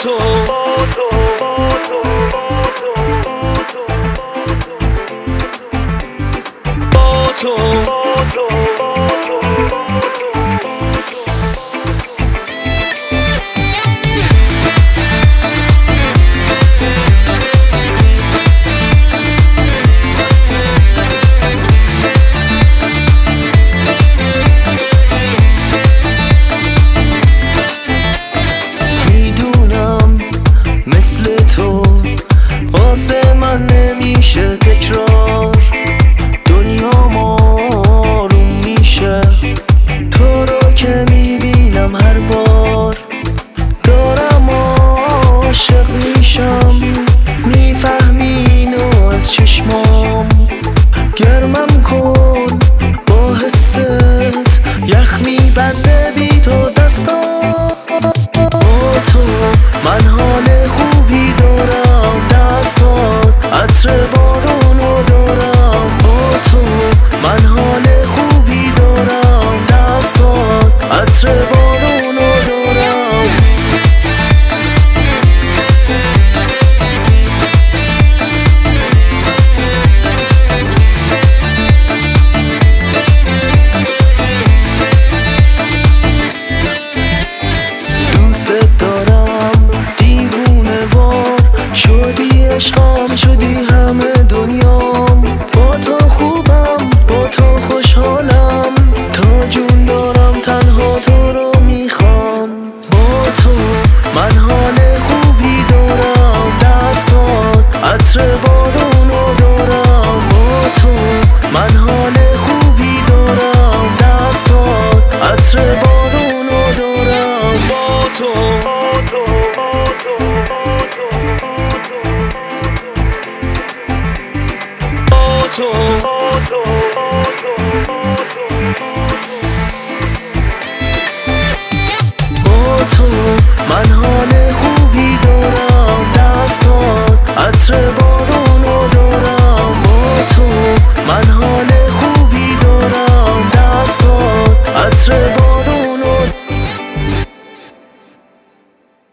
تو مثل تو واسه من نمیشه تکرار، دنیا آروم میشه تو رو که میبینم هر بار. دارم عاشق میشم، میفهمی اینو از چشمام. گرمم کن با حست، یخ میبنده بی تو دستام. با تو من حال خوبی دارم، دستات عطر بارونو دارم. با تو من حال خوبی دارم، دستات عطر بارونو دارم. دوست دارم دیوونه وار شدی، عشقام شدی همه دنیام. با تو خوبم، با تو خوشحالم، تا جون دارم تنها تو رو میخوام. با تو من حال خوبی دارم، دستات عطر بارونو دارم. با تو من حال خوبی دارم، دستات عطر بارونو دارم. با تو با تو من حال خوبی دارم، دستات عطر بارونو دارم. با تو من حال خوبی دارم، دستات عطر